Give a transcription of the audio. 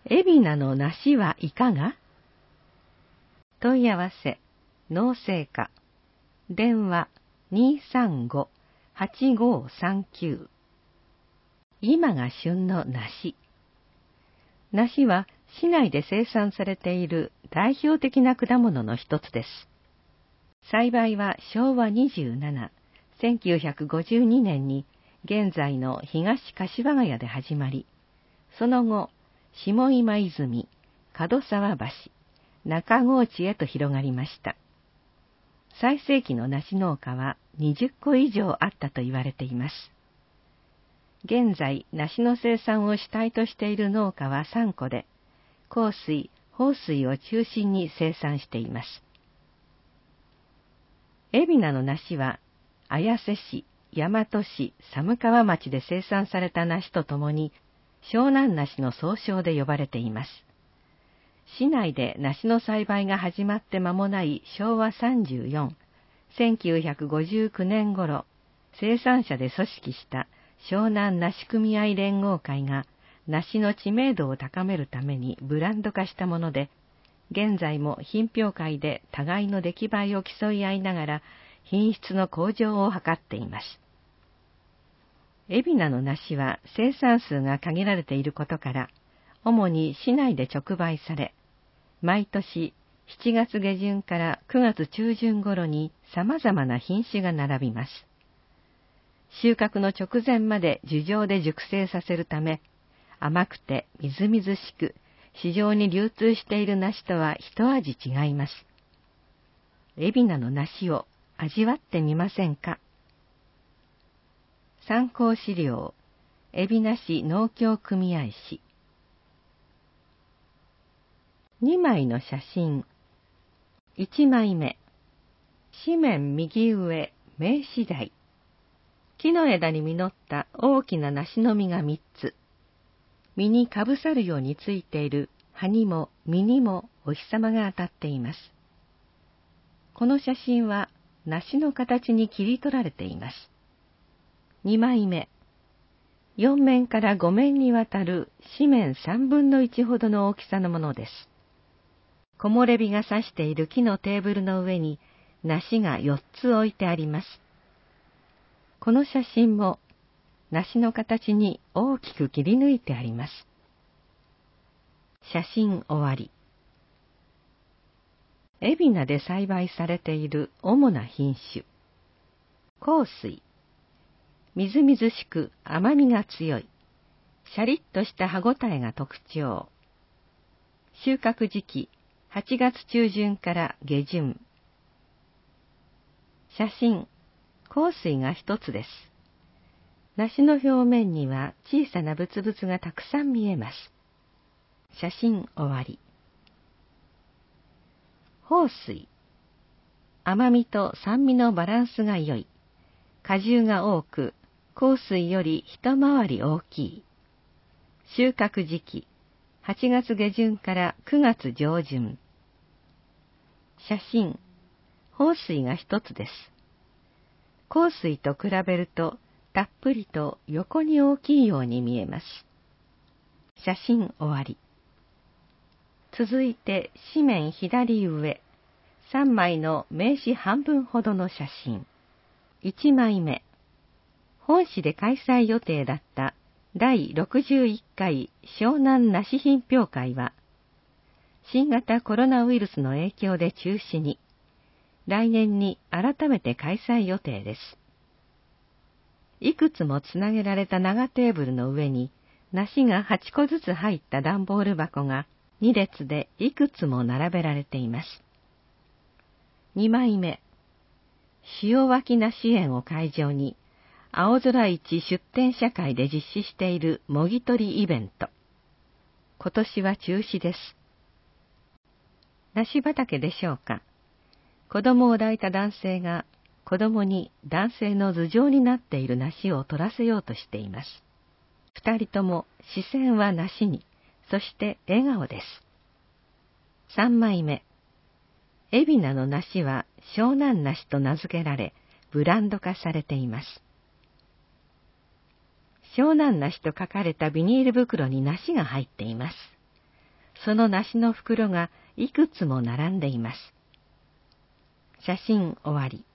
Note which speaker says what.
Speaker 1: 海老名の梨はいかが？問い合わせ、農政課、電話235-8539。今が旬の梨。梨は市内で生産されている代表的な果物の一つです。栽培は昭和27、1952年に現在の東柏ヶ谷で始まり、その後、下今泉、門沢橋、中河内へと広がりました。最盛期の梨農家は20戸以上あったと言われています。現在、梨の生産を主体としている農家は3戸で、幸水、豊水を中心に生産しています。海老名の梨は、綾瀬市、大和市、寒川町で生産された梨とともに、湘南梨の総称で呼ばれています。市内で梨の栽培が始まって間もない昭和34、1959年頃、生産者で組織した湘南梨組合連合会が梨の知名度を高めるためにブランド化したもので、現在も品評会で互いの出来栄えを競い合いながら品質の向上を図っています。海老名の梨は生産数が限られていることから、主に市内で直売され、毎年7月下旬から9月中旬頃に様々な品種が並びます。収穫の直前まで樹上で熟成させるため、甘くてみずみずしく、市場に流通している梨とは一味違います。海老名の梨を味わってみませんか？参考資料、海老名市農協組合誌。2枚の写真。1枚目。紙面右上、名刺台。木の枝に実った大きな梨の実が3つ。実にかぶさるようについている葉にも実にもお日様が当たっています。この写真は梨の形に切り取られています。2枚目。4面から5面にわたる紙面3分の1ほどの大きさのものです。木漏れ日が差している木のテーブルの上に梨が4つ置いてあります。この写真も梨の形に大きく切り抜いてあります。写真終わり。海老名で栽培されている主な品種。幸水。みずみずしく甘みが強い。シャリッとした歯ごたえが特徴。収穫時期、8月中旬から下旬。写真、幸水が一つです。梨の表面には小さなブツブツがたくさん見えます。写真終わり。豊水。甘みと酸味のバランスが良い。果汁が多く、幸水より一回り大きい。収穫時期、8月下旬から9月上旬。写真、豊水が一つです。幸水と比べると、たっぷりと横に大きいように見えます。写真終わり。続いて紙面左上、3枚の名刺半分ほどの写真。1枚目。本市で開催予定だった第61回湘南梨品評会は、新型コロナウイルスの影響で中止に、来年に改めて開催予定です。いくつもつなげられた長テーブルの上に、梨が8個ずつ入った段ボール箱が2列でいくつも並べられています。2枚目。塩脇梨園を会場に、青空市出店社会で実施しているもぎ取りイベント。今年は中止です。梨畑でしょうか。子供を抱いた男性が、子供に男性の頭上になっている梨を取らせようとしています。二人とも視線は梨に、そして笑顔です。3枚目。海老名の梨は湘南梨と名付けられ、ブランド化されています。湘南梨と書かれたビニール袋に梨が入っています。 その梨の袋がいくつも並んでいます。写真終わり。